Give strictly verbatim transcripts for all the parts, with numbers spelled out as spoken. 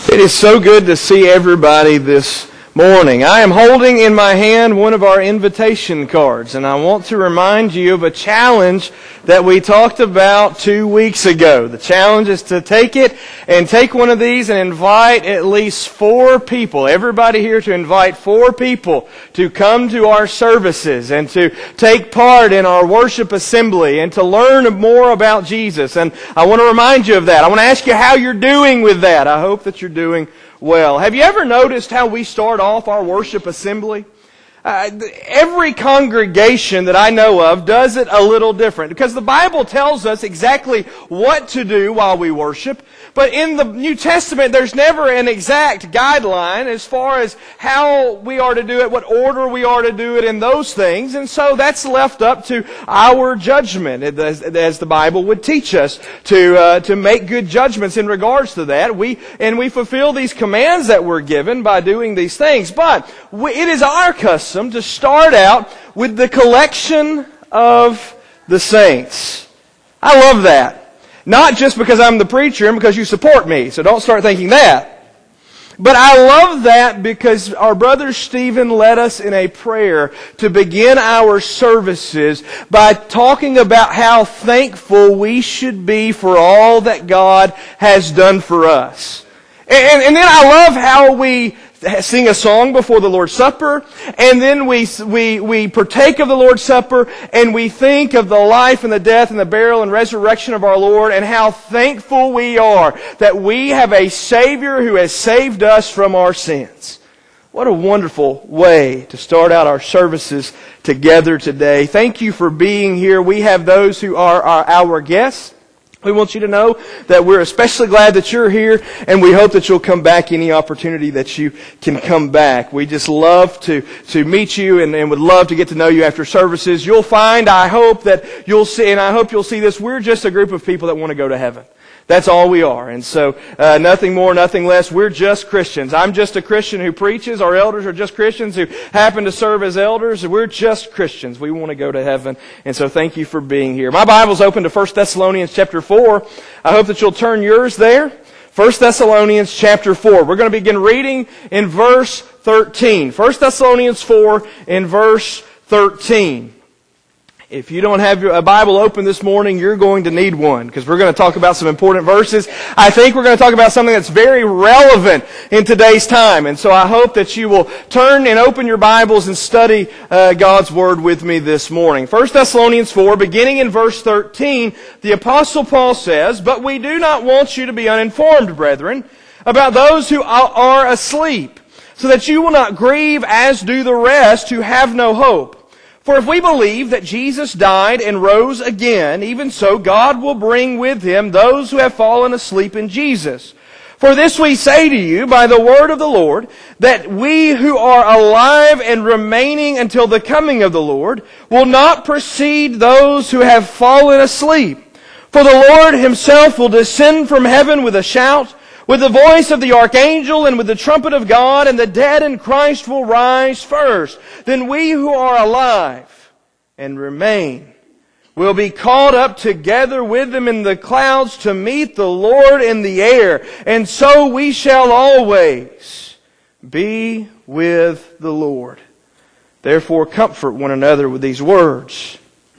It is so good to see everybody this morning. I am holding in my hand one of our invitation cards, and I want to remind you of a challenge that we talked about two weeks ago. The challenge is to take it and take one of these and invite at least four people, everybody here to invite four people to come to our services and to take part in our worship assembly and to learn more about Jesus. And I want to remind you of that. I want to ask you how you're doing with that. I hope that you're doing well. Have you ever noticed how we start off our worship assembly? Uh, every congregation that I know of does it a little different because the Bible tells us exactly what to do while we worship. But in the New Testament, there's never an exact guideline as far as how we are to do it, what order we are to do it, and those things. And so that's left up to our judgment, as, as the Bible would teach us to uh, to make good judgments in regards to that. We and we fulfill these commands that we're given by doing these things. But we, it is our custom to start out with the collection of the saints. I love that. Not just because I'm the preacher and because you support me, so don't start thinking that. But I love that because our brother Stephen led us in a prayer to begin our services by talking about how thankful we should be for all that God has done for us. And, and then I love how we sing a song before the Lord's Supper, and then we we we partake of the Lord's Supper, and we think of the life and the death and the burial and resurrection of our Lord, and how thankful we are that we have a Savior who has saved us from our sins. What a wonderful way to start out our services together today. Thank you for being here. We have those who are our, our guests. We want you to know that we're especially glad that you're here, and we hope that you'll come back any opportunity that you can come back. We just love to, to meet you and, and would love to get to know you after services. You'll find, I hope that you'll see, and I hope you'll see this, we're just a group of people that want to go to heaven. That's all we are. And so, uh, nothing more, nothing less. We're just Christians. I'm just a Christian who preaches. Our elders are just Christians who happen to serve as elders. We're just Christians. We want to go to heaven. And so thank you for being here. My Bible's open to First Thessalonians chapter four. I hope that you'll turn yours there. First Thessalonians chapter four. We're going to begin reading in verse thirteen. First Thessalonians four in verse thirteen. If you don't have a Bible open this morning, you're going to need one because we're going to talk about some important verses. I think we're going to talk about something that's very relevant in today's time. And so I hope that you will turn and open your Bibles and study uh, God's Word with me this morning. First Thessalonians four, beginning in verse thirteen, the Apostle Paul says, "But we do not want you to be uninformed, brethren, about those who are asleep, so that you will not grieve as do the rest who have no hope. For if we believe that Jesus died and rose again, even so God will bring with Him those who have fallen asleep in Jesus. For this we say to you by the word of the Lord, that we who are alive and remaining until the coming of the Lord will not precede those who have fallen asleep. For the Lord Himself will descend from heaven with a shout, with the voice of the archangel and with the trumpet of God, and the dead in Christ will rise first. Then we who are alive and remain will be caught up together with them in the clouds to meet the Lord in the air. And so we shall always be with the Lord. Therefore comfort one another with these words.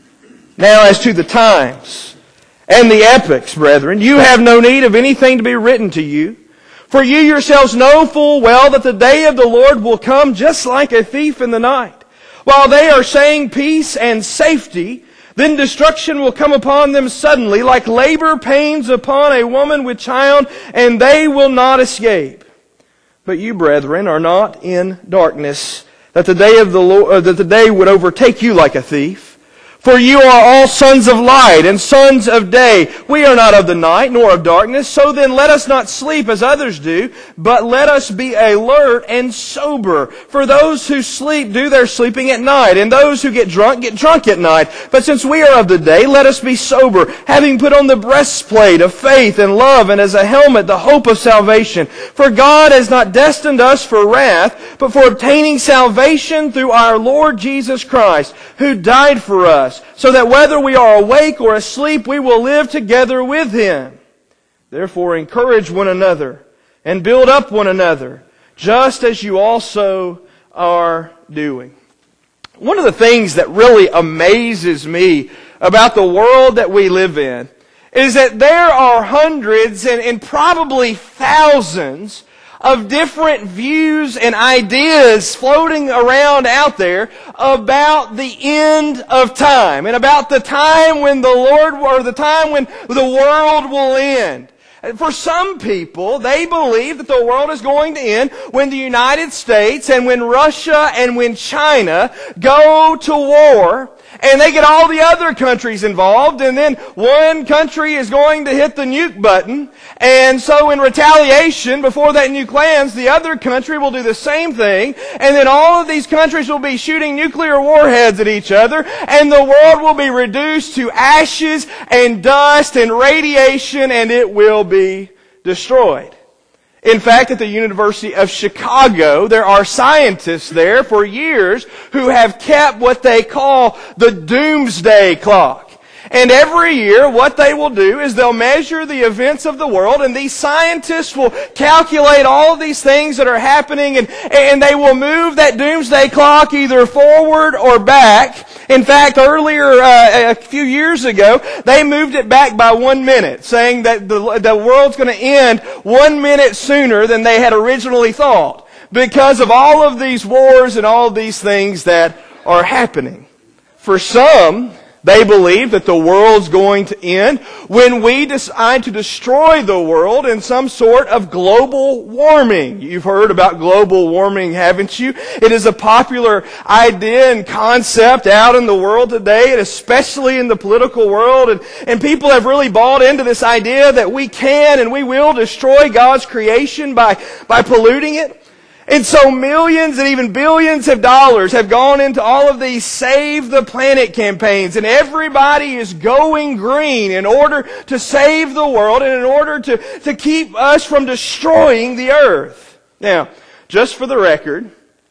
Now as to the times and the epochs, brethren, you have no need of anything to be written to you. For you yourselves know full well that the day of the Lord will come just like a thief in the night. While they are saying peace and safety, then destruction will come upon them suddenly, like labor pains upon a woman with child, and they will not escape. But you, brethren, are not in darkness, that the day of the Lord, uh, that the day would overtake you like a thief. For you are all sons of light and sons of day. We are not of the night nor of darkness. So then let us not sleep as others do, but let us be alert and sober. For those who sleep do their sleeping at night, and those who get drunk get drunk at night. But since we are of the day, let us be sober, having put on the breastplate of faith and love, and as a helmet the hope of salvation. For God has not destined us for wrath, but for obtaining salvation through our Lord Jesus Christ, who died for us, so that whether we are awake or asleep, we will live together with Him. Therefore encourage one another and build up one another, just as you also are doing. One of the things that really amazes me about the world that we live in is that there are hundreds and, and probably thousands of different views and ideas floating around out there about the end of time and about the time when the Lord, or the time when the world will end. For some people, they believe that the world is going to end when the United States and when Russia and when China go to war, and they get all the other countries involved, and then one country is going to hit the nuke button, and so in retaliation, before that nuke lands, the other country will do the same thing, and then all of these countries will be shooting nuclear warheads at each other, and the world will be reduced to ashes and dust and radiation, and it will be destroyed. In fact, at the University of Chicago, there are scientists there for years who have kept what they call the doomsday clock. And every year, what they will do is they'll measure the events of the world, and these scientists will calculate all of these things that are happening, and, and they will move that doomsday clock either forward or back. In fact, earlier, uh, a few years ago, they moved it back by one minute, saying that the, the world's going to end one minute sooner than they had originally thought, because of all of these wars and all of these things that are happening. For some, they believe that the world's going to end when we decide to destroy the world in some sort of global warming. You've heard about global warming, haven't you? It is a popular idea and concept out in the world today, and especially in the political world. And, and people have really bought into this idea that we can and we will destroy God's creation by, by polluting it. And so millions and even billions of dollars have gone into all of these Save the Planet campaigns, and everybody is going green in order to save the world and in order to, to keep us from destroying the earth. Now, just for the record,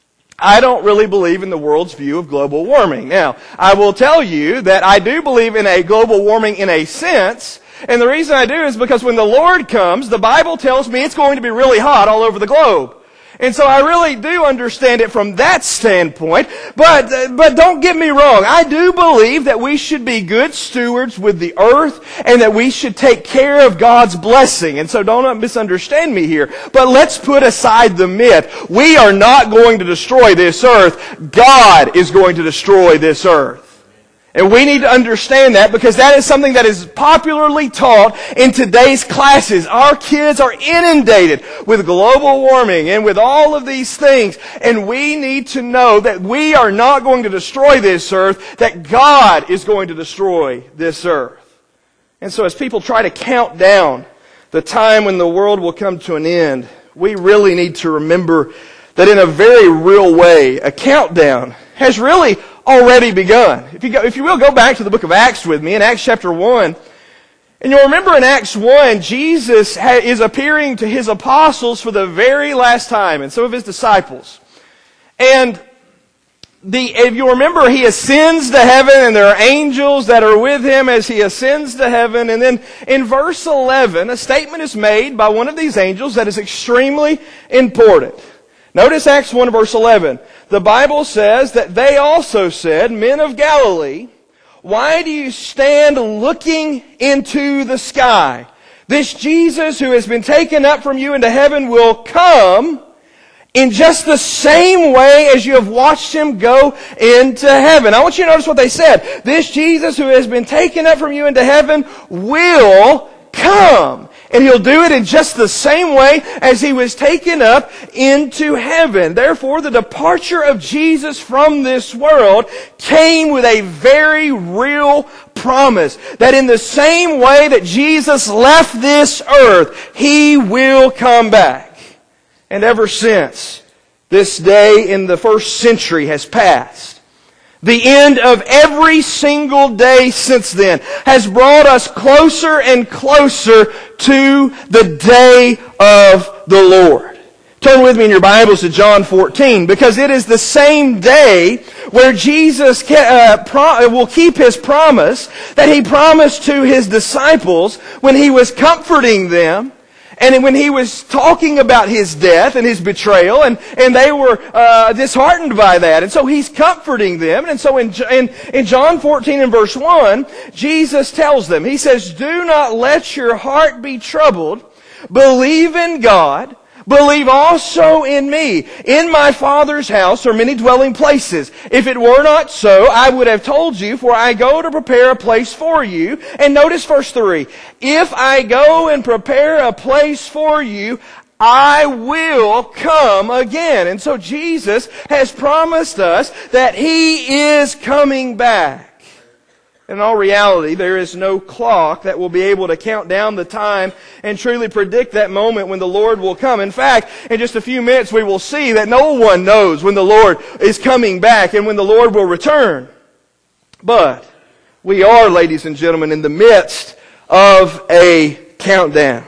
I don't really believe in the world's view of global warming. Now, I will tell you that I do believe in a global warming in a sense, and the reason I do is because when the Lord comes, the Bible tells me it's going to be really hot all over the globe. And so I really do understand it from that standpoint. But, uh, but don't get me wrong. I do believe that we should be good stewards with the earth and that we should take care of God's blessing. And so don't misunderstand me here. But let's put aside the myth. We are not going to destroy this earth. God is going to destroy this earth. And we need to understand that, because that is something that is popularly taught in today's classes. Our kids are inundated with global warming and with all of these things. And we need to know that we are not going to destroy this earth, that God is going to destroy this earth. And so as people try to count down the time when the world will come to an end, we really need to remember that in a very real way, a countdown has really already begun. If you go, if you will, go back to the book of Acts with me in Acts chapter one. And you'll remember in Acts one, Jesus ha- is appearing to His apostles for the very last time, and some of His disciples. And the, if you remember, He ascends to heaven, and there are angels that are with Him as He ascends to heaven. And then in verse eleven, a statement is made by one of these angels that is extremely important. Notice Acts one verse eleven. The Bible says that they also said, "Men of Galilee, why do you stand looking into the sky? This Jesus who has been taken up from you into heaven will come in just the same way as you have watched Him go into heaven." I want you to notice what they said. This Jesus who has been taken up from you into heaven will come. And He'll do it in just the same way as He was taken up into heaven. Therefore, the departure of Jesus from this world came with a very real promise that in the same way that Jesus left this earth, He will come back. And ever since this day in the first century has passed, the end of every single day since then has brought us closer and closer to the day of the Lord. Turn with me in your Bibles to John fourteen, because it is the same day where Jesus will keep His promise that He promised to His disciples when He was comforting them And when he was talking about his death and his betrayal, and, and they were uh, disheartened by that. And so he's comforting them. And so in, in, in John fourteen and verse one, Jesus tells them, he says, "Do not let your heart be troubled. Believe in God. Believe also in me. In my Father's house are many dwelling places. If it were not so, I would have told you, for I go to prepare a place for you." And notice verse three. "If I go and prepare a place for you, I will come again." And so Jesus has promised us that He is coming back. In all reality, there is no clock that will be able to count down the time and truly predict that moment when the Lord will come. In fact, in just a few minutes we will see that no one knows when the Lord is coming back and when the Lord will return. But we are, ladies and gentlemen, in the midst of a countdown.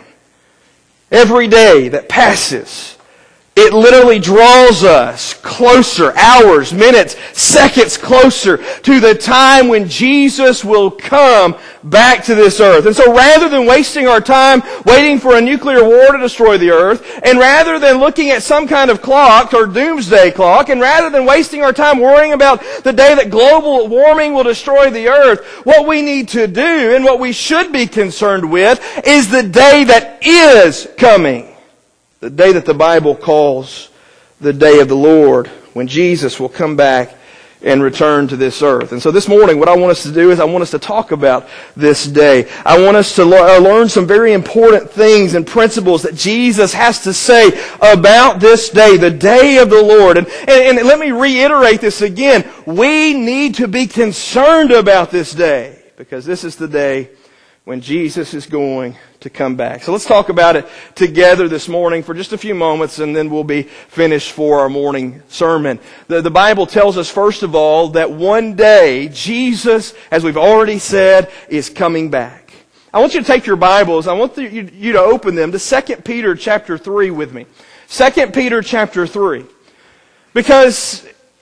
Every day that passes, it literally draws us closer, hours, minutes, seconds closer to the time when Jesus will come back to this earth. And so rather than wasting our time waiting for a nuclear war to destroy the earth, and rather than looking at some kind of clock or doomsday clock, and rather than wasting our time worrying about the day that global warming will destroy the earth, what we need to do and what we should be concerned with is the day that is coming. The day that the Bible calls the day of the Lord, when Jesus will come back and return to this earth. And so this morning, what I want us to do is I want us to talk about this day. I want us to learn some very important things and principles that Jesus has to say about this day, the day of the Lord. And, and, and let me reiterate this again. We need to be concerned about this day, because this is the day when Jesus is going to come back. So let's talk about it together this morning for just a few moments, and then we'll be finished for our morning sermon. The, the Bible tells us, first of all, that one day Jesus, as we've already said, is coming back. I want you to take your Bibles. I want the, you, you to open them to Second Peter chapter three with me. Second Peter chapter three. Because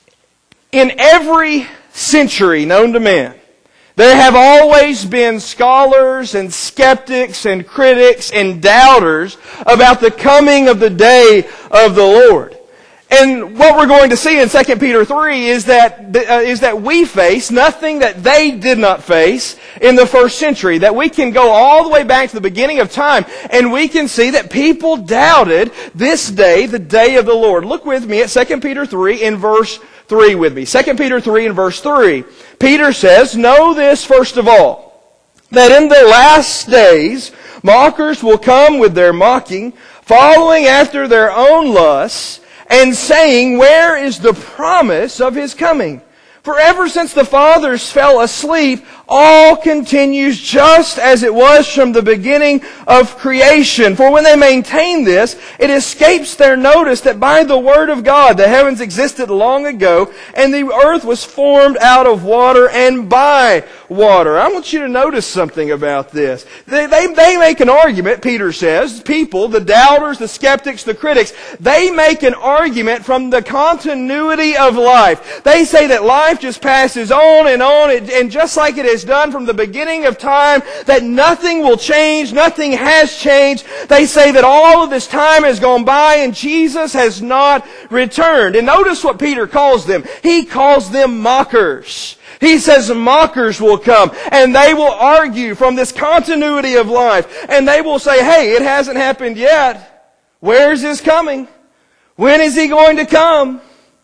in every century known to man, there have always been scholars and skeptics and critics and doubters about the coming of the day of the Lord. And what we're going to see in Second Peter three is that, uh, is that we face nothing that they did not face in the first century. That we can go all the way back to the beginning of time and we can see that people doubted this day, the day of the Lord. Look with me at Second Peter three in verse three with me. Second Peter three in verse three. Peter says, "Know this first of all, that in the last days mockers will come with their mocking, following after their own lusts, and saying, 'Where is the promise of His coming?' For ever since the fathers fell asleep, all continues just as it was from the beginning of creation. For when they maintain this, it escapes their notice that by the word of God the heavens existed long ago, and the earth was formed out of water and by water." I want you to notice something about this. They, they, they make an argument, Peter says, people, the doubters, the skeptics, the critics, they make an argument from the continuity of life. They say that life just passes on and on, and just like it has done from the beginning of time, that nothing will change, nothing has changed. They say that all of this time has gone by and Jesus has not returned. And notice what Peter calls them. He calls them mockers. He says mockers will come and they will argue from this continuity of life, and they will say, "Hey, it hasn't happened yet. Where's His coming? When is He going to come?"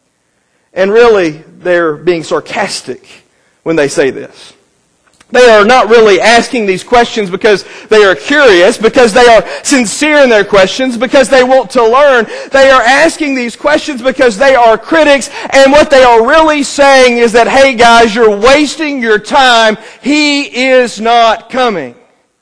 And really, they're being sarcastic when they say this. They are not really asking these questions because they are curious, because they are sincere in their questions, because they want to learn. They are asking these questions because they are critics, and what they are really saying is that, hey guys, you're wasting your time. He is not coming.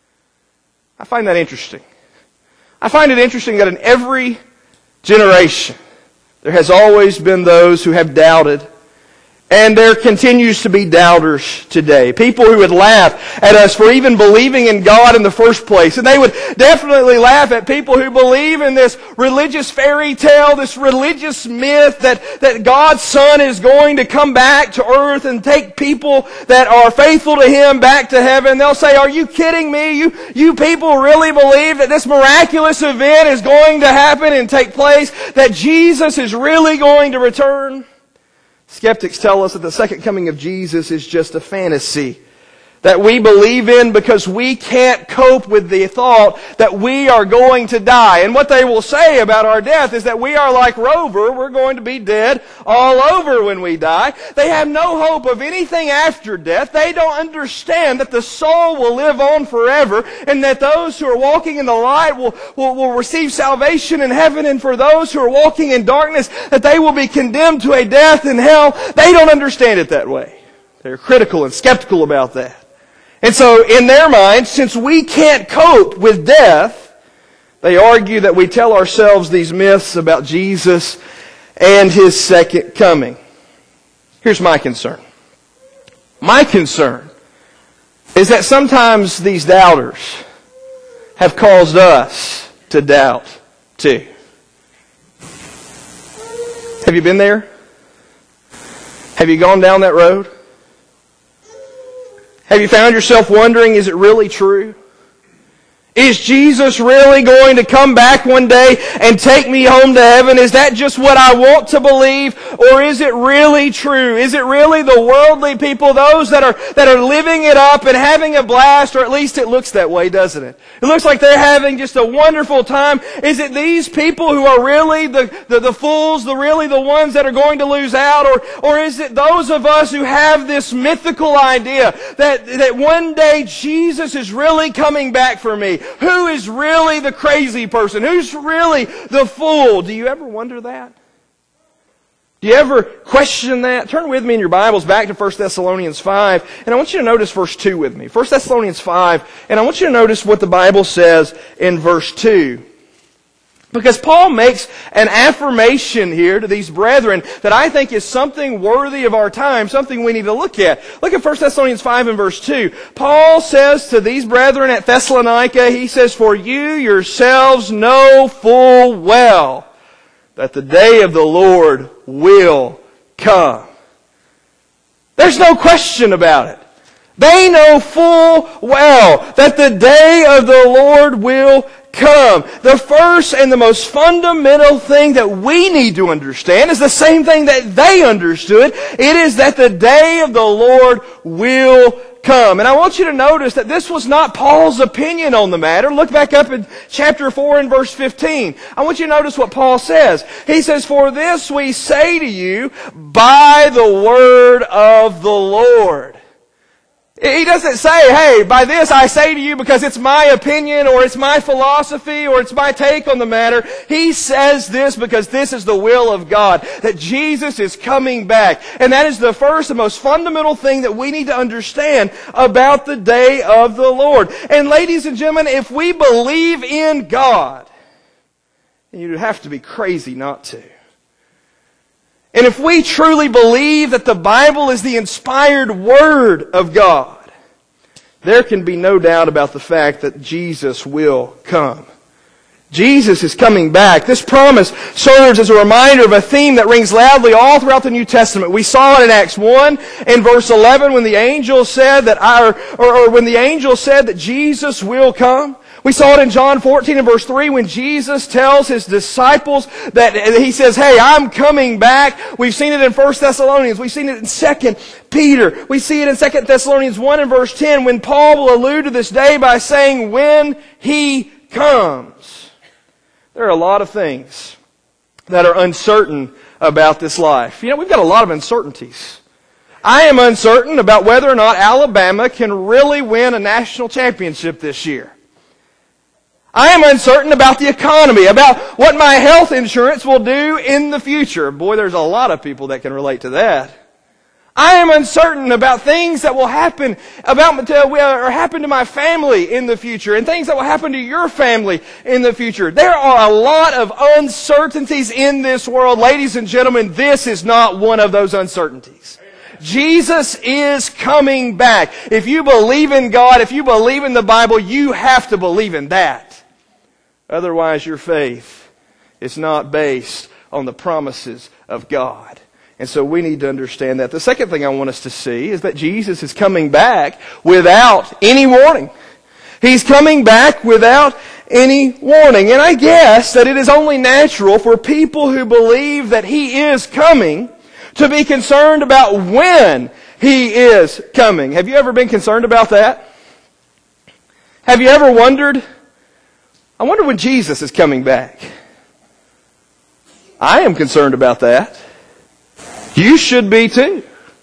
I find that interesting. I find it interesting that in every generation, there has always been those who have doubted And there continues to be doubters today. People who would laugh at us for even believing in God in the first place. And they would definitely laugh at people who believe in this religious fairy tale, this religious myth that, that God's Son is going to come back to earth and take people that are faithful to Him back to heaven. They'll say, are you kidding me? You, you people really believe that this miraculous event is going to happen and take place? That Jesus is really going to return? Skeptics tell us that the second coming of Jesus is just a fantasy that we believe in because we can't cope with the thought that we are going to die. And what they will say about our death is that we are like Rover. We're going to be dead all over when we die. They have no hope of anything after death. They don't understand that the soul will live on forever and that those who are walking in the light will, will, will receive salvation in heaven, and for those who are walking in darkness that they will be condemned to a death in hell. They don't understand it that way. They're critical and skeptical about that. And so, in their minds, since we can't cope with death, they argue that we tell ourselves these myths about Jesus and His second coming. Here's my concern. My concern is that sometimes these doubters have caused us to doubt too. Have you been there? Have you gone down that road? Have you found yourself wondering, is it really true? Is Jesus really going to come back one day and take me home to heaven? Is that just what I want to believe? Or is it really true? Is it really the worldly people, those that are that are living it up and having a blast, or at least it looks that way, doesn't it? It looks like they're having just a wonderful time. Is it these people who are really the, the, the fools, the really the ones that are going to lose out? Or, or is it those of us who have this mythical idea that, that one day Jesus is really coming back for me? Who is really the crazy person? Who's really the fool? Do you ever wonder that? Do you ever question that? Turn with me in your Bibles back to First Thessalonians five, and I want you to notice verse two with me. First Thessalonians five, and I want you to notice what the Bible says in verse two. Because Paul makes an affirmation here to these brethren that I think is something worthy of our time, something we need to look at. Look at First Thessalonians five and verse two. Paul says to these brethren at Thessalonica, he says, "For you yourselves know full well that the day of the Lord will come." There's no question about it. They know full well that the day of the Lord will come. The first and the most fundamental thing that we need to understand is the same thing that they understood. It is that the day of the Lord will come. And I want you to notice that this was not Paul's opinion on the matter. Look back up in chapter four and verse fifteen. I want you to notice what Paul says. He says, "For this we say to you by the word of the Lord." He doesn't say, hey, by this I say to you because it's my opinion or it's my philosophy or it's my take on the matter. He says this because this is the will of God, that Jesus is coming back. And that is the first and most fundamental thing that we need to understand about the day of the Lord. And ladies and gentlemen, if we believe in God, you'd have to be crazy not to. And if we truly believe that the Bible is the inspired Word of God, there can be no doubt about the fact that Jesus will come. Jesus is coming back. This promise serves as a reminder of a theme that rings loudly all throughout the New Testament. We saw it in Acts one in verse eleven when the angel said that our, or, or when the angel said that Jesus will come. We saw it in John fourteen and verse three when Jesus tells His disciples that He says, hey, I'm coming back. We've seen it in First Thessalonians. We've seen it in Second Peter. We see it in Second Thessalonians one and verse ten when Paul will allude to this day by saying, when He comes. There are a lot of things that are uncertain about this life. You know, we've got a lot of uncertainties. I am uncertain about whether or not Alabama can really win a national championship this year. I am uncertain about the economy, about what my health insurance will do in the future. Boy, there's a lot of people that can relate to that. I am uncertain about things that will happen about or happen to my family in the future, and things that will happen to your family in the future. There are a lot of uncertainties in this world. Ladies and gentlemen, this is not one of those uncertainties. Jesus is coming back. If you believe in God, if you believe in the Bible, you have to believe in that. Otherwise, your faith is not based on the promises of God. And so we need to understand that. The second thing I want us to see is that Jesus is coming back without any warning. He's coming back without any warning. And I guess that it is only natural for people who believe that He is coming to be concerned about when He is coming. Have you ever been concerned about that? Have you ever wondered, I wonder when Jesus is coming back? I am concerned about that. You should be too.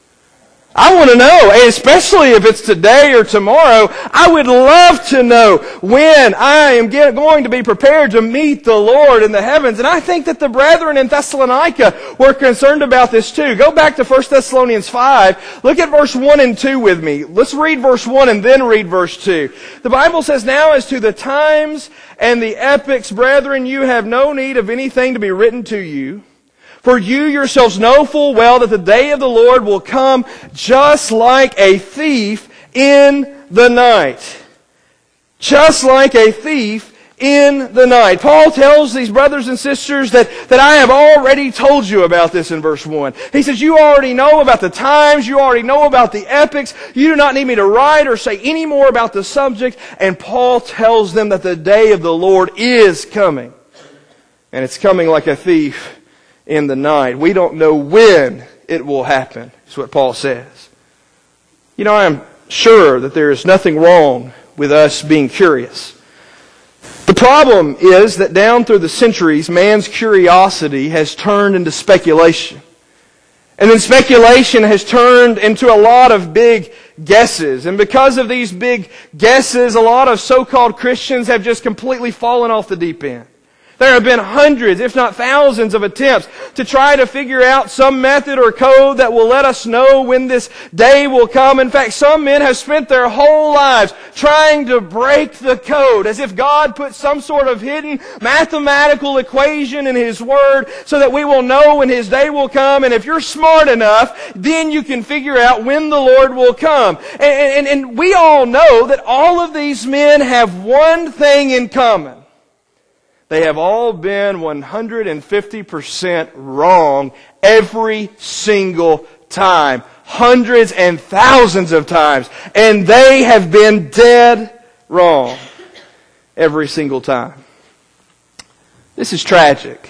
I want to know, especially if it's today or tomorrow, I would love to know when I am get, going to be prepared to meet the Lord in the heavens. And I think that the brethren in Thessalonica were concerned about this too. Go back to First Thessalonians five. Look at verse one and two with me. Let's read verse one and then read verse two. The Bible says, "Now as to the times and the epochs, brethren, you have no need of anything to be written to you. For you yourselves know full well that the day of the Lord will come just like a thief in the night." Just like a thief in the night. Paul tells these brothers and sisters that, that I have already told you about this in verse one. He says, you already know about the times, you already know about the epochs, you do not need me to write or say any more about the subject. And Paul tells them that the day of the Lord is coming. And it's coming like a thief in the night. We don't know when it will happen, is what Paul says. You know, I am sure that there is nothing wrong with us being curious. The problem is that down through the centuries, man's curiosity has turned into speculation. And then speculation has turned into a lot of big guesses. And because of these big guesses, a lot of so-called Christians have just completely fallen off the deep end. There have been hundreds, if not thousands, of attempts to try to figure out some method or code that will let us know when this day will come. In fact, some men have spent their whole lives trying to break the code, as if God put some sort of hidden mathematical equation in His Word so that we will know when His day will come. And if you're smart enough, then you can figure out when the Lord will come. And, and, and we all know that all of these men have one thing in common. They have all been one hundred fifty percent wrong every single time. Hundreds and thousands of times. And they have been dead wrong every single time. This is tragic.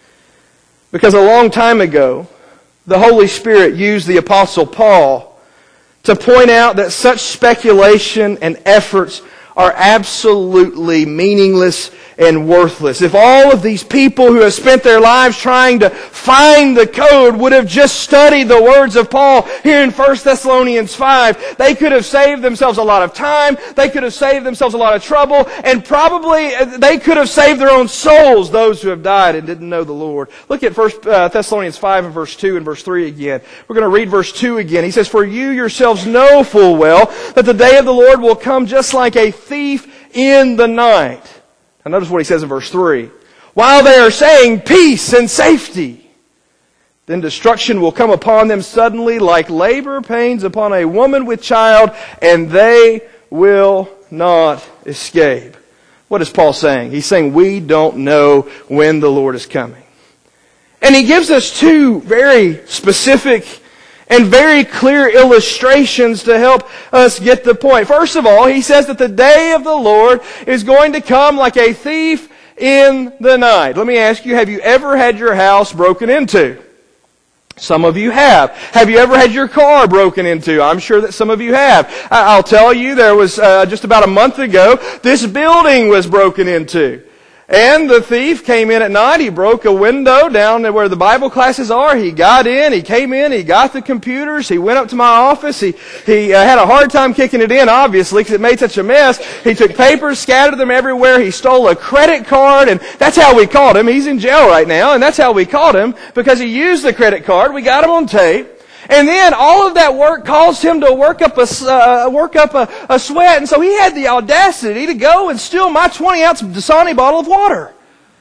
Because a long time ago, the Holy Spirit used the Apostle Paul to point out that such speculation and efforts are absolutely meaningless and worthless. If all of these people who have spent their lives trying to find the code would have just studied the words of Paul here in First Thessalonians five, they could have saved themselves a lot of time, they could have saved themselves a lot of trouble, and probably they could have saved their own souls, those who have died and didn't know the Lord. Look at First Thessalonians five and verse two and verse three again. We're going to read verse two again. He says, "For you yourselves know full well that the day of the Lord will come just like a thief in the night." Now notice what he says in verse three. "While they are saying peace and safety, then destruction will come upon them suddenly like labor pains upon a woman with child, and they will not escape." What is Paul saying? He's saying we don't know when the Lord is coming. And he gives us two very specific and very clear illustrations to help us get the point. First of all, he says that the day of the Lord is going to come like a thief in the night. Let me ask you, have you ever had your house broken into? Some of you have. Have you ever had your car broken into? I'm sure that some of you have. I'll tell you, there was uh, just about a month ago, this building was broken into. And the thief came in at night, he broke a window down where the Bible classes are, he got in, he came in, he got the computers, he went up to my office, he, he uh, had a hard time kicking it in, obviously, because it made such a mess. He took papers, scattered them everywhere, he stole a credit card, and that's how we caught him. He's in jail right now, and that's how we caught him, because he used the credit card. We got him on tape. And then all of that work caused him to work up a uh, work up a, a sweat, and so he had the audacity to go and steal my twenty ounce Dasani bottle of water.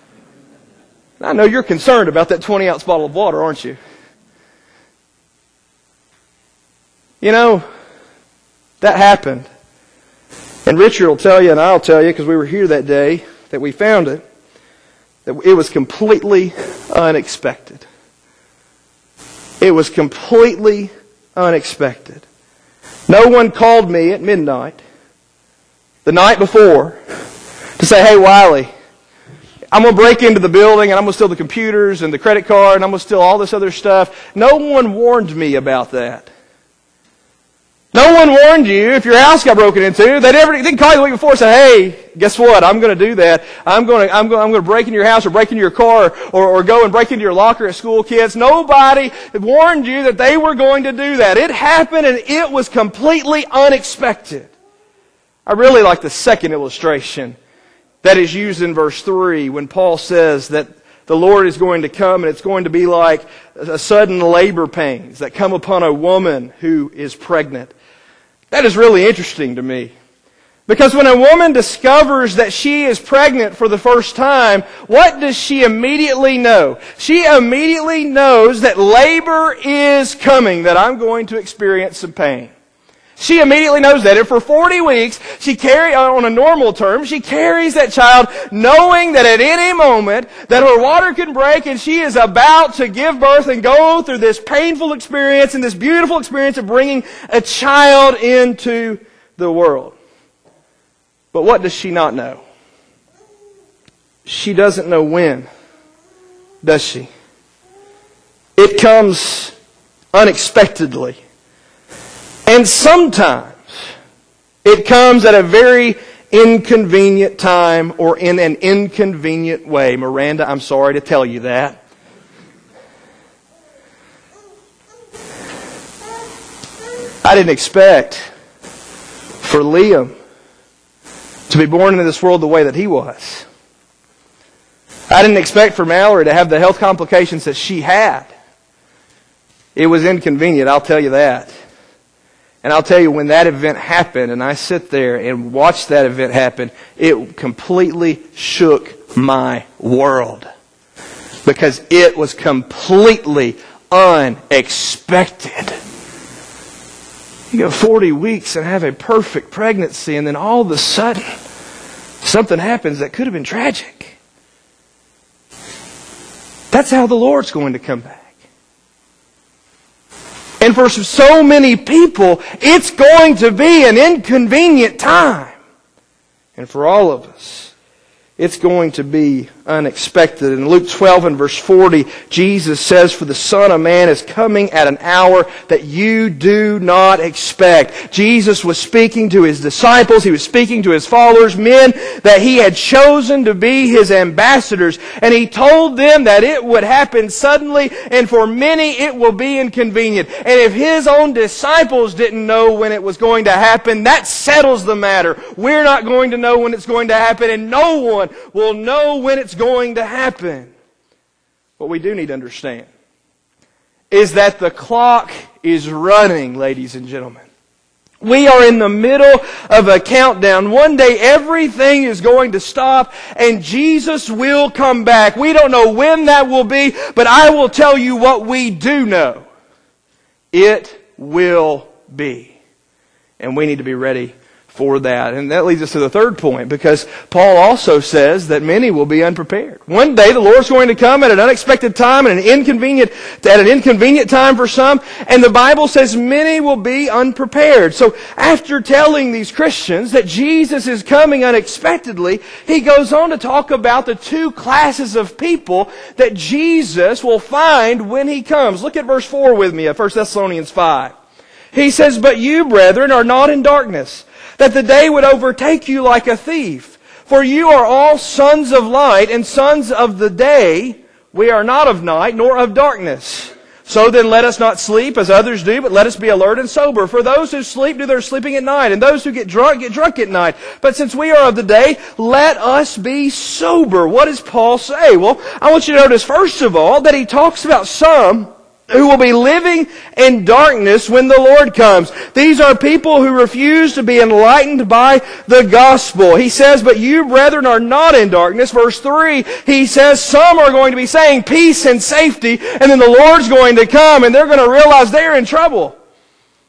I know you're concerned about that twenty ounce bottle of water, aren't you? You know, that happened. And Richard will tell you, and I'll tell you, because we were here that day that we found it, that it was completely unexpected. It was completely unexpected. No one called me at midnight the night before to say, hey, Wiley, I'm going to break into the building and I'm going to steal the computers and the credit card and I'm going to steal all this other stuff. No one warned me about that. No one warned you if your house got broken into. They never they didn't call you the week before and say, hey, guess what? I'm going to do that. I'm going to I'm going I'm going to break into your house or break into your car or, or go and break into your locker at school, kids. Nobody warned you that they were going to do that. It happened and it was completely unexpected. I really like the second illustration that is used in verse three when Paul says that the Lord is going to come and it's going to be like a sudden labor pains that come upon a woman who is pregnant. That is really interesting to me. Because when a woman discovers that she is pregnant for the first time, what does she immediately know? She immediately knows that labor is coming, that I'm going to experience some pain. She immediately knows that. And for forty weeks, she carry on a normal term, she carries that child knowing that at any moment that her water can break and she is about to give birth and go through this painful experience and this beautiful experience of bringing a child into the world. But what does she not know? She doesn't know when, does she? It comes unexpectedly. And sometimes it comes at a very inconvenient time or in an inconvenient way. Miranda, I'm sorry to tell you that. I didn't expect for Liam to be born into this world the way that he was. I didn't expect for Mallory to have the health complications that she had. It was inconvenient, I'll tell you that. And I'll tell you, when that event happened, and I sit there and watch that event happen, it completely shook my world. Because it was completely unexpected. You go forty weeks and have a perfect pregnancy, and then all of a sudden, something happens that could have been tragic. That's how the Lord's going to come back. And for so many people, it's going to be an inconvenient time. And for all of us, it's going to be unexpected. In Luke twelve and verse forty, Jesus says, for the Son of Man is coming at an hour that you do not expect. Jesus was speaking to His disciples. He was speaking to His followers, men that He had chosen to be His ambassadors. And He told them that it would happen suddenly, and for many it will be inconvenient. And if His own disciples didn't know when it was going to happen, that settles the matter. We're not going to know when it's going to happen, and no one will know when it's going to happen. What we do need to understand is that the clock is running, ladies and gentlemen. We are in the middle of a countdown. One day everything is going to stop and Jesus will come back. We don't know when that will be, but I will tell you what we do know. It will be. And we need to be ready for that. And that leads us to the third point, because Paul also says that many will be unprepared. One day the Lord's going to come at an unexpected time, at an inconvenient, at an inconvenient time for some, and the Bible says many will be unprepared. So after telling these Christians that Jesus is coming unexpectedly, he goes on to talk about the two classes of people that Jesus will find when He comes. Look at verse four with me of First Thessalonians five. He says, but you, brethren, are not in darkness, that the day would overtake you like a thief. For you are all sons of light and sons of the day. We are not of night nor of darkness. So then let us not sleep as others do, but let us be alert and sober. For those who sleep do their sleeping at night, and those who get drunk get drunk at night. But since we are of the day, let us be sober. What does Paul say? Well, I want you to notice, first of all, that he talks about some who will be living in darkness when the Lord comes. These are people who refuse to be enlightened by the gospel. He says, but you, brethren, are not in darkness. Verse three, he says some are going to be saying peace and safety, and then the Lord's going to come, and they're going to realize they're in trouble.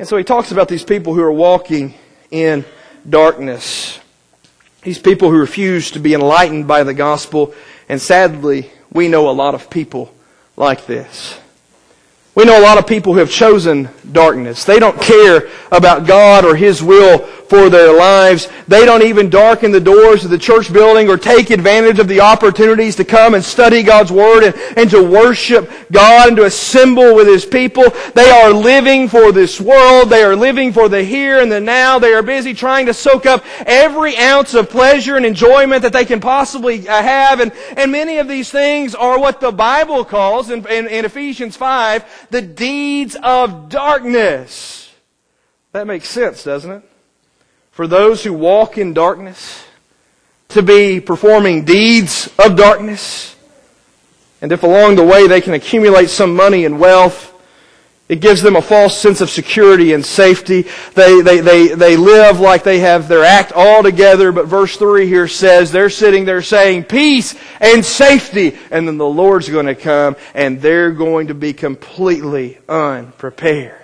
And so he talks about these people who are walking in darkness. These people who refuse to be enlightened by the gospel. And sadly, we know a lot of people like this. We know a lot of people who have chosen darkness. They don't care about God or His will for their lives. They don't even darken the doors of the church building or take advantage of the opportunities to come and study God's Word and, and to worship God and to assemble with His people. They are living for this world. They are living for the here and the now. They are busy trying to soak up every ounce of pleasure and enjoyment that they can possibly have. And, and many of these things are what the Bible calls, in, in, in Ephesians five, the deeds of darkness. That makes sense, doesn't it? For those who walk in darkness, to be performing deeds of darkness. And if along the way they can accumulate some money and wealth, it gives them a false sense of security and safety. They, they, they, they live like they have their act all together, but verse three here says they're sitting there saying peace and safety, and then the Lord's going to come and they're going to be completely unprepared.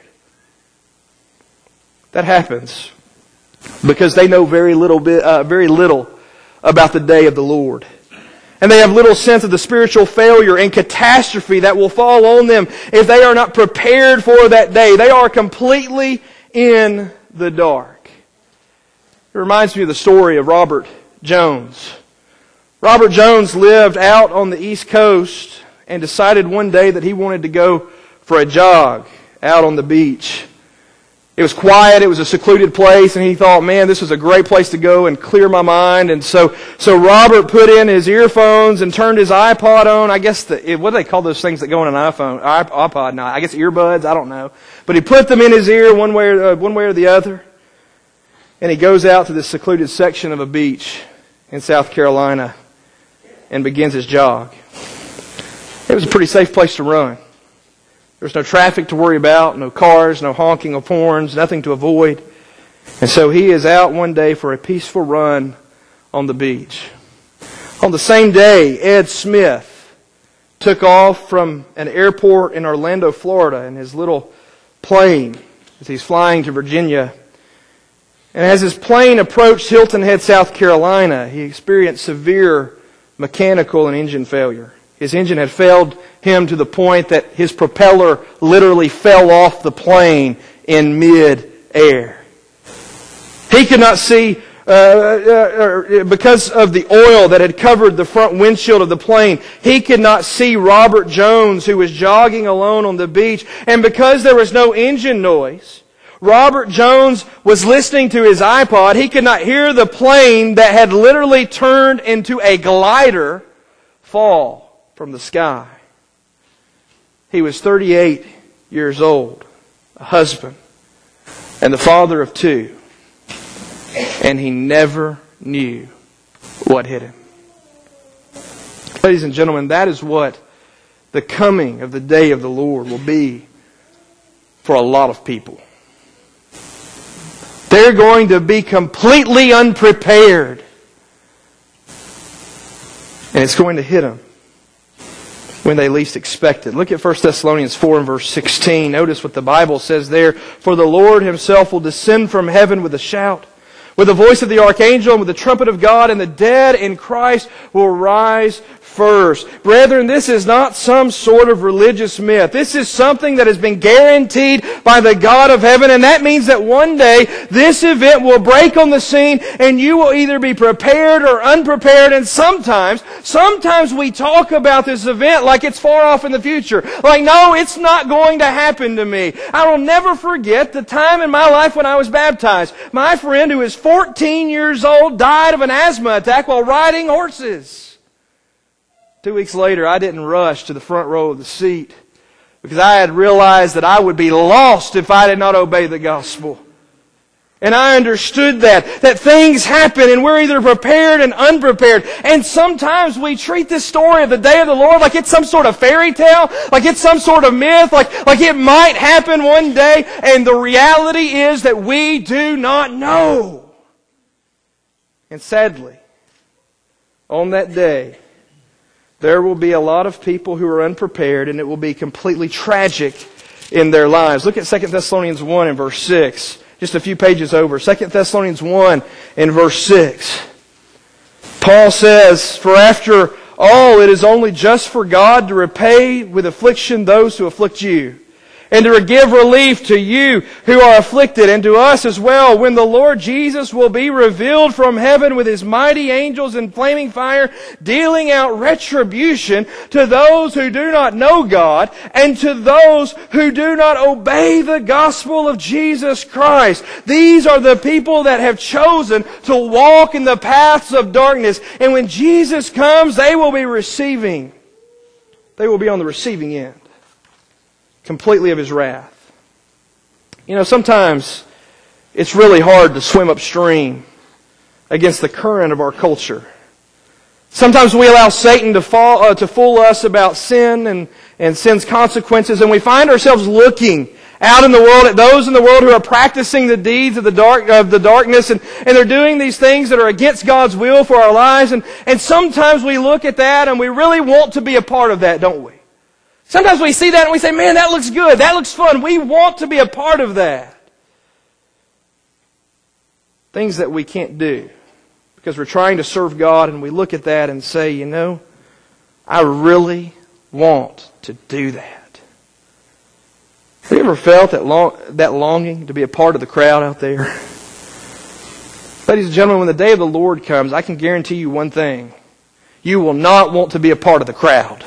That happens because they know very little bit, uh, very little about the day of the Lord. And they have little sense of the spiritual failure and catastrophe that will fall on them if they are not prepared for that day. They are completely in the dark. It reminds me of the story of Robert Jones. Robert Jones lived out on the East Coast and decided one day that he wanted to go for a jog out on the beach. It was quiet, it was a secluded place, and he thought, man, this is a great place to go and clear my mind. And so so Robert put in his earphones and turned his iPod on. I guess, the, what do they call those things that go in an iPhone? iPod, no, I guess earbuds, I don't know. But he put them in his ear one way or, uh, one way or the other. And he goes out to this secluded section of a beach in South Carolina and begins his jog. It was a pretty safe place to run. There was no traffic to worry about, no cars, no honking of horns, nothing to avoid. And so he is out one day for a peaceful run on the beach. On the same day, Ed Smith took off from an airport in Orlando, Florida, in his little plane as he's flying to Virginia. And as his plane approached Hilton Head, South Carolina, he experienced severe mechanical and engine failure. His engine had failed him to the point that his propeller literally fell off the plane in mid-air. He could not see, uh, uh, because of the oil that had covered the front windshield of the plane, he could not see Robert Jones, who was jogging alone on the beach. And because there was no engine noise, Robert Jones was listening to his iPod. He could not hear the plane that had literally turned into a glider fall from the sky. He was thirty-eight years old, a husband, and the father of two. And he never knew what hit him. Ladies and gentlemen, that is what the coming of the day of the Lord will be for a lot of people. They're going to be completely unprepared. And it's going to hit them when they least expect it. Look at First Thessalonians four and verse sixteen. Notice what the Bible says there. For the Lord Himself will descend from heaven with a shout, with the voice of the archangel, and with the trumpet of God, and the dead in Christ will rise first. Brethren, this is not some sort of religious myth. This is something that has been guaranteed by the God of heaven, and that means that one day this event will break on the scene and you will either be prepared or unprepared. And sometimes, sometimes we talk about this event like it's far off in the future. Like, no, it's not going to happen to me. I will never forget the time in my life when I was baptized. My friend, who is fourteen years old, died of an asthma attack while riding horses. Two weeks later, I didn't rush to the front row of the seat because I had realized that I would be lost if I did not obey the gospel. And I understood that, that things happen and we're either prepared and unprepared. And sometimes we treat this story of the day of the Lord like it's some sort of fairy tale, like it's some sort of myth, like, like it might happen one day. And the reality is that we do not know. And sadly, on that day, there will be a lot of people who are unprepared, and it will be completely tragic in their lives. Look at Second Thessalonians one and verse six. Just a few pages over. Second Thessalonians one and verse six. Paul says, "For after all, it is only just for God to repay with affliction those who afflict you, and to give relief to you who are afflicted, and to us as well, when the Lord Jesus will be revealed from heaven with His mighty angels in flaming fire, dealing out retribution to those who do not know God, and to those who do not obey the gospel of Jesus Christ." These are the people that have chosen to walk in the paths of darkness. And when Jesus comes, they will be receiving. They will be on the receiving end completely of His wrath. You know, sometimes it's really hard to swim upstream against the current of our culture. Sometimes we allow Satan to, fall, uh, to fool us about sin and, and sin's consequences, and we find ourselves looking out in the world at those in the world who are practicing the deeds of the dark of the darkness, and, and they're doing these things that are against God's will for our lives. And, and sometimes we look at that and we really want to be a part of that, don't we? Sometimes we see that and we say, man, that looks good. That looks fun. We want to be a part of that. Things that we can't do because we're trying to serve God, and we look at that and say, you know, I really want to do that. Have you ever felt that, long, that longing to be a part of the crowd out there? Ladies and gentlemen, when the day of the Lord comes, I can guarantee you one thing. You will not want to be a part of the crowd.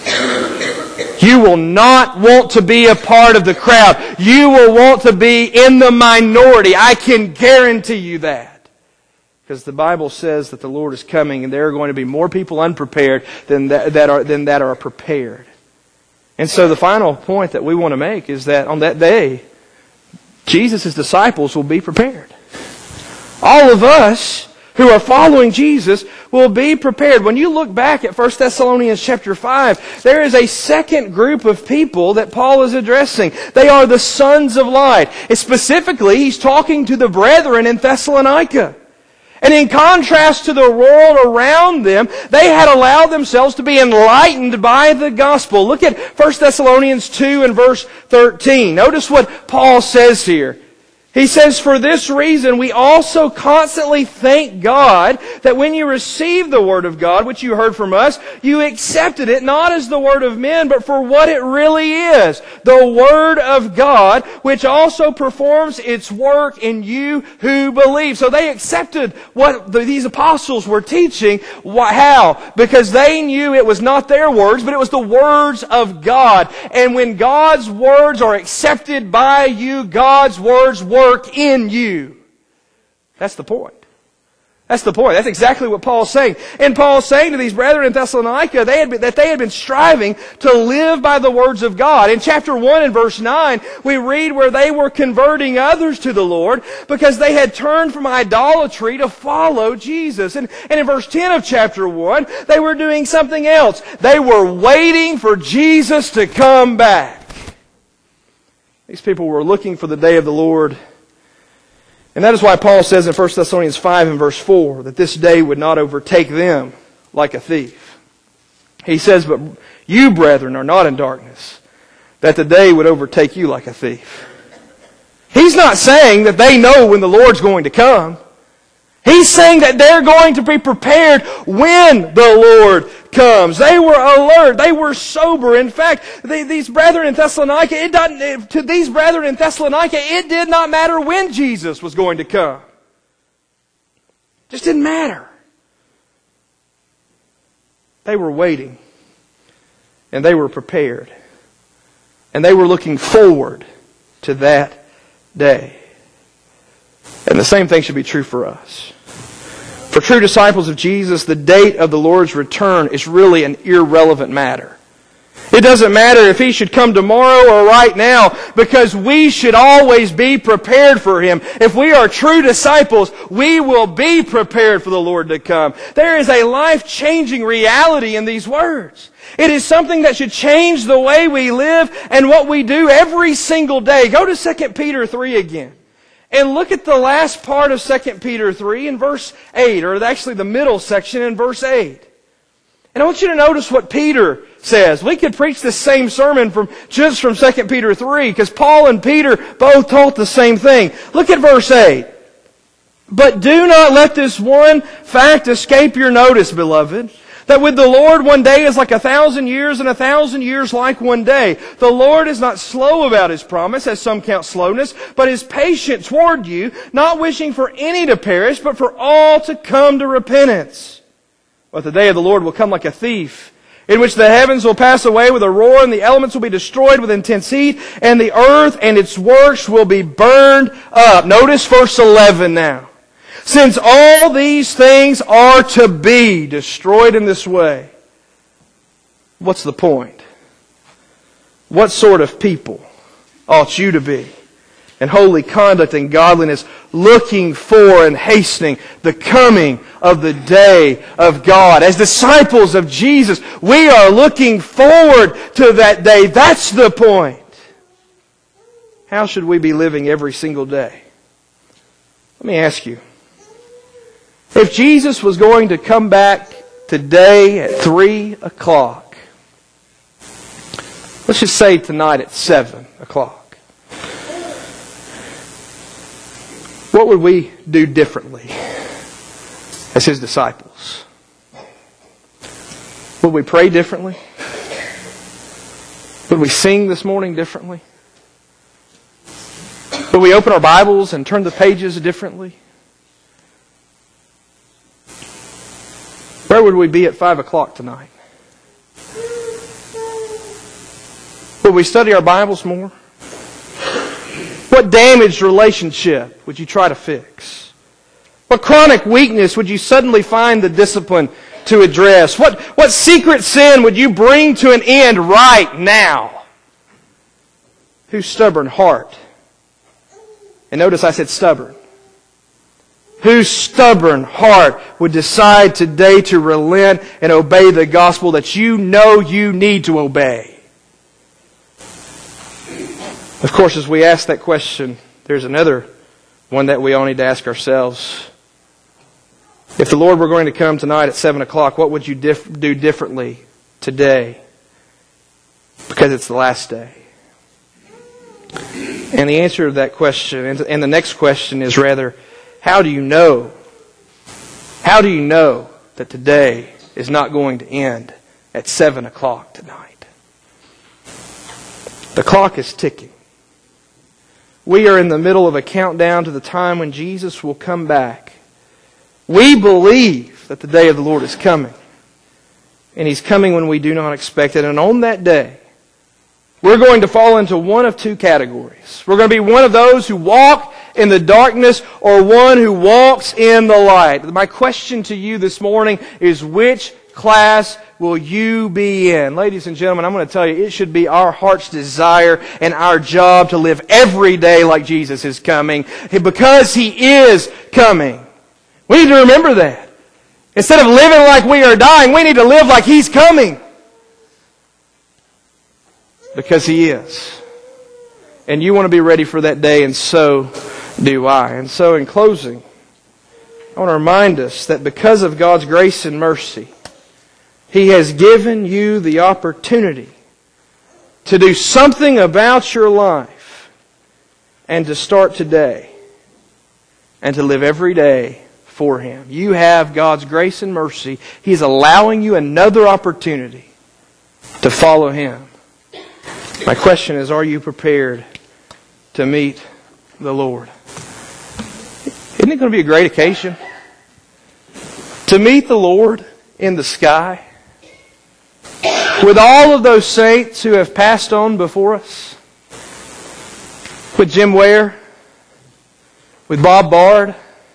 You will not want to be a part of the crowd. You will want to be in the minority. I can guarantee you that. Because the Bible says that the Lord is coming, and there are going to be more people unprepared than that, that are, than that are prepared. And so the final point that we want to make is that on that day, Jesus' disciples will be prepared. All of us who are following Jesus will be prepared. When you look back at First Thessalonians chapter five, there is a second group of people that Paul is addressing. They are the sons of light. And specifically, he's talking to the brethren in Thessalonica. And in contrast to the world around them, they had allowed themselves to be enlightened by the gospel. Look at First Thessalonians two and verse thirteen. Notice what Paul says here. He says, "For this reason we also constantly thank God that when you received the Word of God, which you heard from us, you accepted it not as the Word of men, but for what it really is, the Word of God, which also performs its work in you who believe." So they accepted what the, these apostles were teaching. How? Because they knew it was not their words, but it was the words of God. And when God's words are accepted by you, God's words work in you. That's the point. That's the point. That's exactly what Paul's saying. And Paul's saying to these brethren in Thessalonica they had been, that they had been striving to live by the words of God. In chapter one and verse nine, we read where they were converting others to the Lord because they had turned from idolatry to follow Jesus. And, and in verse ten of chapter one, they were doing something else. They were waiting for Jesus to come back. These people were looking for the day of the Lord. And that is why Paul says in First Thessalonians five and verse four that this day would not overtake them like a thief. He says, "But you, brethren, are not in darkness, that the day would overtake you like a thief." He's not saying that they know when the Lord's going to come. He's saying that they're going to be prepared when the Lord comes. They were alert. They were sober. In fact, they, these brethren in Thessalonica, it doesn't, to these brethren in Thessalonica, it did not matter when Jesus was going to come. It just didn't matter. They were waiting. And they were prepared. And they were looking forward to that day. And the same thing should be true for us. For true disciples of Jesus, the date of the Lord's return is really an irrelevant matter. It doesn't matter if He should come tomorrow or right now, because we should always be prepared for Him. If we are true disciples, we will be prepared for the Lord to come. There is a life-changing reality in these words. It is something that should change the way we live and what we do every single day. Go to Second Peter three again. And look at the last part of Second Peter three in verse eight, or actually the middle section in verse eight. And I want you to notice what Peter says. We could preach the same sermon from just from Second Peter three, because Paul and Peter both taught the same thing. Look at verse eight. But do not let this one fact escape your notice, beloved, that with the Lord one day is like a thousand years, and a thousand years like one day. The Lord is not slow about His promise, as some count slowness, but is patient toward you, not wishing for any to perish, but for all to come to repentance. But the day of the Lord will come like a thief, in which the heavens will pass away with a roar, and the elements will be destroyed with intense heat, and the earth and its works will be burned up. Notice verse eleven now. Since all these things are to be destroyed in this way, what's the point? What sort of people ought you to be in holy conduct and godliness, looking for and hastening the coming of the day of God? As disciples of Jesus, we are looking forward to that day. That's the point. How should we be living every single day? Let me ask you. If Jesus was going to come back today at three o'clock, let's just say tonight at seven o'clock, what would we do differently as His disciples? Would we pray differently? Would we sing this morning differently? Would we open our Bibles and turn the pages differently? Where would we be at five o'clock tonight? Would we study our Bibles more? What damaged relationship would you try to fix? What chronic weakness would you suddenly find the discipline to address? What, what secret sin would you bring to an end right now? Whose stubborn heart? And notice I said stubborn. Whose stubborn heart would decide today to relent and obey the gospel that you know you need to obey? Of course, as we ask that question, there's another one that we all need to ask ourselves. If the Lord were going to come tonight at seven o'clock, what would you dif- do differently today? Because it's the last day. And the answer to that question, and the next question is rather, how do you know? How do you know that today is not going to end at seven o'clock tonight? The clock is ticking. We are in the middle of a countdown to the time when Jesus will come back. We believe that the day of the Lord is coming. And He's coming when we do not expect it. And on that day, we're going to fall into one of two categories. We're going to be one of those who walk in the darkness, or one who walks in the light. My question to you this morning is, which class will you be in? Ladies and gentlemen, I'm going to tell you, it should be our heart's desire and our job to live every day like Jesus is coming, because He is coming. We need to remember that. Instead of living like we are dying, we need to live like He's coming. Because He is. And you want to be ready for that day, and so do I. And so in closing, I want to remind us that because of God's grace and mercy, He has given you the opportunity to do something about your life, and to start today, and to live every day for Him. You have God's grace and mercy. He's allowing you another opportunity to follow Him. My question is, are you prepared to meet the Lord? Isn't it going to be a great occasion to meet the Lord in the sky with all of those saints who have passed on before us? With Jim Ware, with Bob Bard,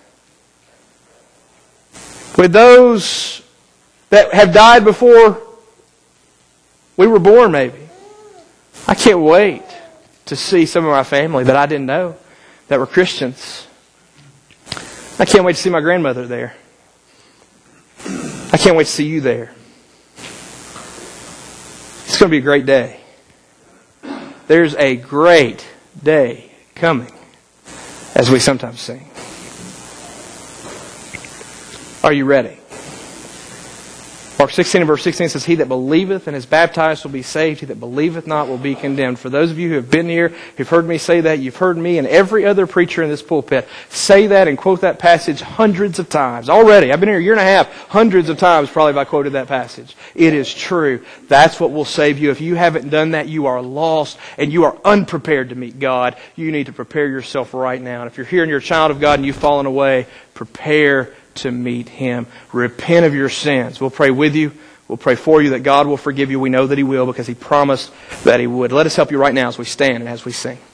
with those that have died before we were born, maybe. I can't wait to see some of my family that I didn't know that were Christians. I can't wait to see my grandmother there. I can't wait to see you there. It's going to be a great day. There's a great day coming, as we sometimes sing. Are you ready? Mark sixteen and verse sixteen says, he that believeth and is baptized will be saved. He that believeth not will be condemned. For those of you who have been here, who've heard me say that, you've heard me and every other preacher in this pulpit say that and quote that passage hundreds of times. Already, I've been here a year and a half, hundreds of times probably have I quoted that passage. It is true. That's what will save you. If you haven't done that, you are lost and you are unprepared to meet God. You need to prepare yourself right now. And if you're here and you're a child of God and you've fallen away, prepare to meet Him. Repent of your sins. We'll pray with you. We'll pray for you that God will forgive you. We know that He will because He promised that He would. Let us help you right now as we stand and as we sing.